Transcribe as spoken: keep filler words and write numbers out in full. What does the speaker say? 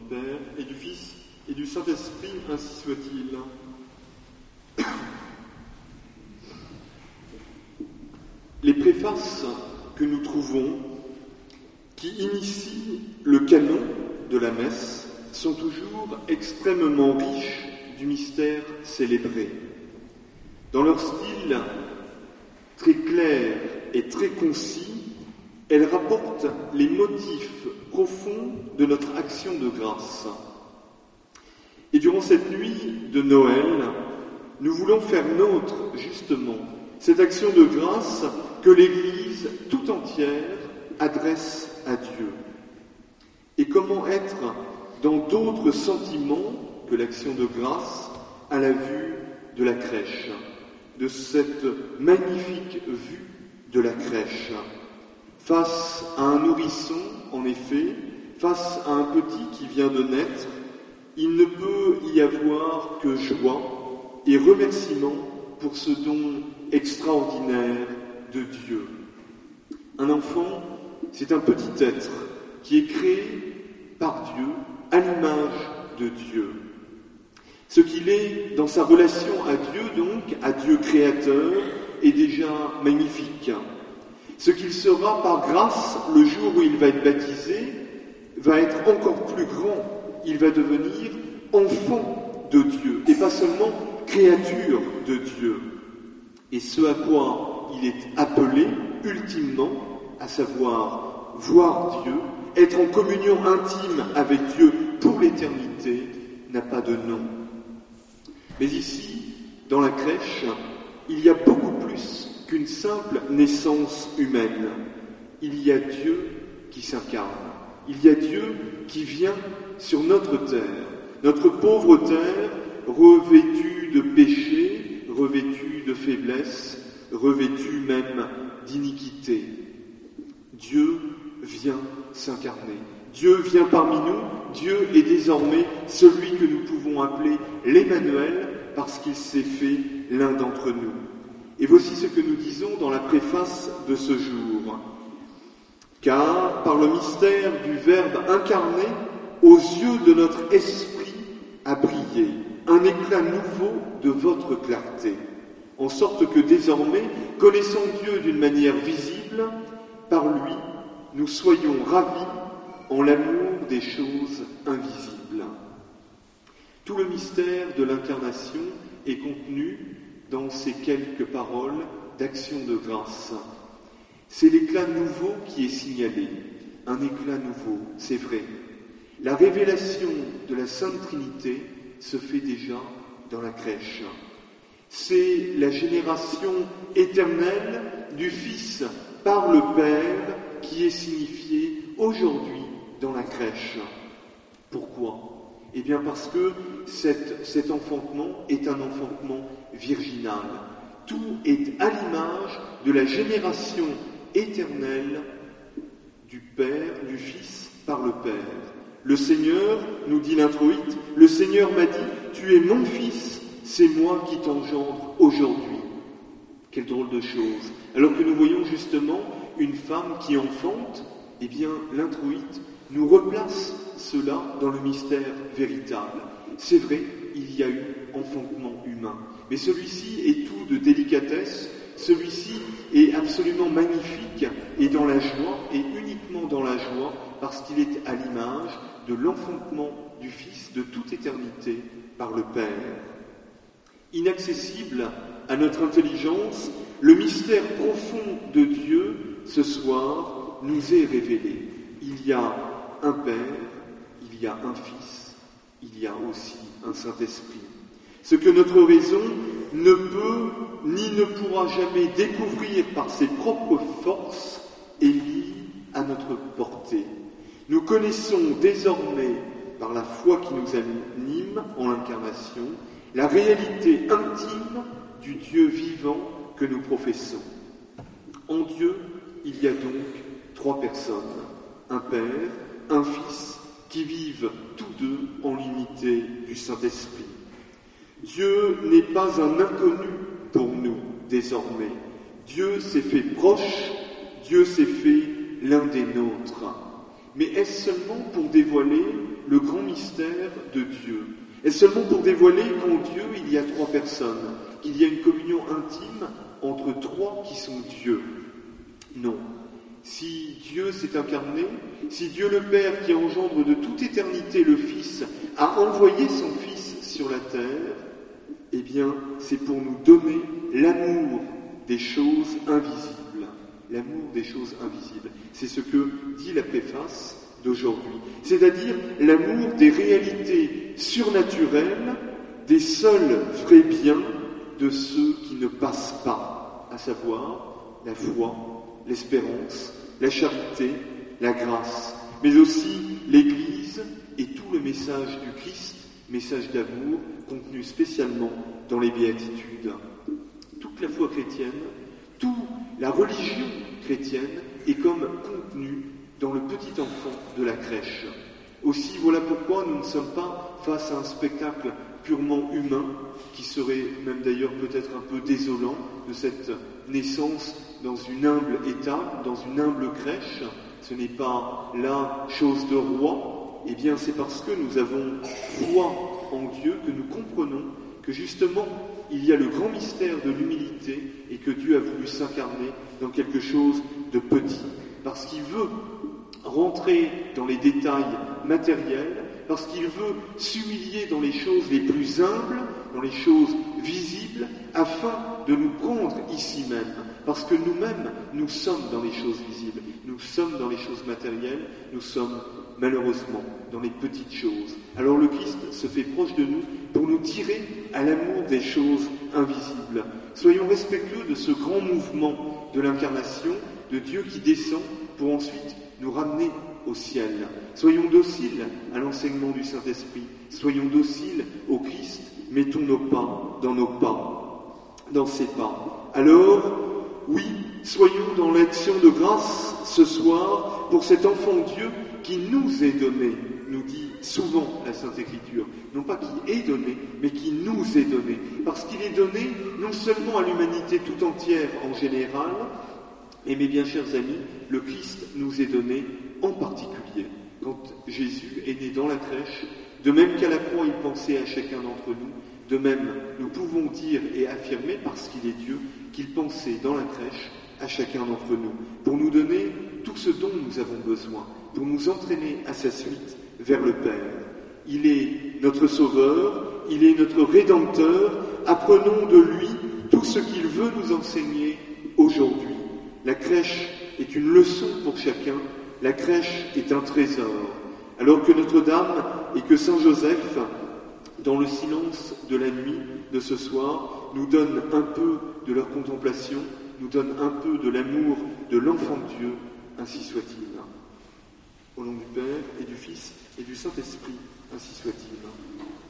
Père, et du Fils, et du Saint-Esprit, ainsi soit-il. Les préfaces que nous trouvons, qui initient le canon de la messe, sont toujours extrêmement riches du mystère célébré. Dans leur style très clair et très concis, elles rapportent les motifs profonds de notre action de grâce. Et durant cette nuit de Noël, nous voulons faire nôtre, justement, cette action de grâce que l'Église tout entière adresse à Dieu. Et comment être dans d'autres sentiments que l'action de grâce à la vue de la crèche, de cette magnifique vue de la crèche. Face à un nourrisson, en effet, face à un petit qui vient de naître, il ne peut y avoir que joie et remerciement pour ce don extraordinaire de Dieu. Un enfant, c'est un petit être qui est créé par Dieu, à l'image de Dieu. Ce qu'il est dans sa relation à Dieu, donc, à Dieu créateur, est déjà magnifique. Ce qu'il sera par grâce le jour où il va être baptisé va être encore plus grand. Il va devenir enfant de Dieu, et pas seulement créature de Dieu. Et ce à quoi il est appelé, ultimement, à savoir voir Dieu, être en communion intime avec Dieu pour l'éternité, n'a pas de nom. Mais ici, dans la crèche, il y a beaucoup plus qu'une simple naissance humaine. Il y a Dieu qui s'incarne. Il y a Dieu qui vient sur notre terre, notre pauvre terre, revêtue de péché, revêtue de faiblesse, revêtue même d'iniquité. Dieu vient s'incarner. Dieu vient parmi nous. Dieu est désormais celui que nous pouvons appeler l'Emmanuel parce qu'il s'est fait l'un d'entre nous. Et voici ce que nous disons dans la préface de ce jour. Car par le mystère du Verbe incarné, aux yeux de notre esprit a brillé un éclat nouveau de votre clarté, en sorte que désormais, connaissant Dieu d'une manière visible, par lui, nous soyons ravis en l'amour des choses invisibles. Tout le mystère de l'incarnation est contenu dans ces quelques paroles d'action de grâce. C'est l'éclat nouveau qui est signalé, un éclat nouveau, c'est vrai. La révélation de la Sainte Trinité se fait déjà dans la crèche. C'est la génération éternelle du Fils par le Père qui est signifiée aujourd'hui dans la crèche. Pourquoi ? Eh bien parce que cette, cet enfantement est un enfantement virginal. Tout est à l'image de la génération éternelle du Père, du Fils par le Père. Le Seigneur, nous dit l'introïte, le Seigneur m'a dit, tu es mon Fils, c'est moi qui t'engendre aujourd'hui. Quelle drôle de chose. Alors que nous voyons justement une femme qui enfante, eh bien l'introïte nous replace cela dans le mystère véritable. C'est vrai, il y a eu enfantement humain, mais celui-ci est tout de délicatesse, celui-ci est absolument magnifique et dans la joie, et uniquement dans la joie, parce qu'il est à l'image de l'enfantement du Fils de toute éternité par le Père. Inaccessible à notre intelligence, le mystère profond de Dieu, ce soir, nous est révélé. Il y a un Père, il y a un Fils, il y a aussi un Saint-Esprit. Ce que notre raison ne peut ni ne pourra jamais découvrir par ses propres forces est lié à notre portée. Nous connaissons désormais, par la foi qui nous anime en l'incarnation, la réalité intime du Dieu vivant que nous professons. En Dieu, il y a donc trois personnes, un Père, un Fils, qui vivent tous deux en l'unité du Saint-Esprit. Dieu n'est pas un inconnu pour nous désormais. Dieu s'est fait proche, Dieu s'est fait l'un des nôtres. Mais est-ce seulement pour dévoiler le grand mystère Est-ce seulement pour dévoiler qu'en Dieu il y a trois personnes, qu'il y a une communion intime entre trois qui sont Dieu? Non. Si Dieu s'est incarné, si Dieu le Père qui engendre de toute éternité le Fils a envoyé son Fils sur la terre, eh bien c'est pour nous donner l'amour des choses invisibles. L'amour des choses invisibles. C'est ce que dit la préface d'aujourd'hui. C'est-à-dire l'amour des réalités surnaturelles, des seuls vrais biens de ceux qui ne passent pas, à savoir la foi, l'espérance, la charité, la grâce, mais aussi l'Église et tout le message du Christ, message d'amour contenu spécialement dans les béatitudes. Toute la foi chrétienne, toute la religion chrétienne est comme contenue dans le petit enfant de la crèche. Aussi, voilà pourquoi nous ne sommes pas face à un spectacle purement humain, qui serait même d'ailleurs peut-être un peu désolant, de cette naissance dans une humble étable, dans une humble crèche. Ce n'est pas la chose de roi. Eh bien, c'est parce que nous avons foi en Dieu que nous comprenons que justement, il y a le grand mystère de l'humilité et que Dieu a voulu s'incarner dans quelque chose de petit. Parce qu'il veut rentrer dans les détails matériels, parce qu'il veut s'humilier dans les choses les plus humbles, dans les choses visibles, afin de nous prendre ici même. Parce que nous-mêmes, nous sommes dans les choses visibles, nous sommes dans les choses matérielles, nous sommes malheureusement dans les petites choses. Alors le Christ se fait proche de nous pour nous tirer à l'amour des choses invisibles. Soyons respectueux de ce grand mouvement de l'incarnation, de Dieu qui descend pour ensuite nous ramener au ciel. Soyons dociles à l'enseignement du Saint-Esprit. Soyons dociles au Christ. Mettons nos pas dans nos pas, dans ses pas. Alors, oui, soyons dans l'action de grâce ce soir pour cet enfant Dieu qui nous est donné, nous dit souvent la Sainte Écriture. Non pas qui est donné, mais qui nous est donné. Parce qu'il est donné non seulement à l'humanité tout entière en général, et mes bien chers amis, le Christ nous est donné en particulier. Quand Jésus est né dans la crèche, de même qu'à la croix il pensait à chacun d'entre nous, de même nous pouvons dire et affirmer, parce qu'il est Dieu, qu'il pensait dans la crèche à chacun d'entre nous, pour nous donner tout ce dont nous avons besoin, pour nous entraîner à sa suite vers le Père. Il est notre Sauveur, il est notre Rédempteur, apprenons de lui tout ce qu'il veut nous enseigner aujourd'hui. La crèche est une leçon pour chacun, la crèche est un trésor. Alors que Notre-Dame et que Saint Joseph, dans le silence de la nuit de ce soir, nous donnent un peu de leur contemplation, nous donnent un peu de l'amour de l'enfant de Dieu, ainsi soit-il. Au nom du Père et du Fils et du Saint-Esprit, ainsi soit-il.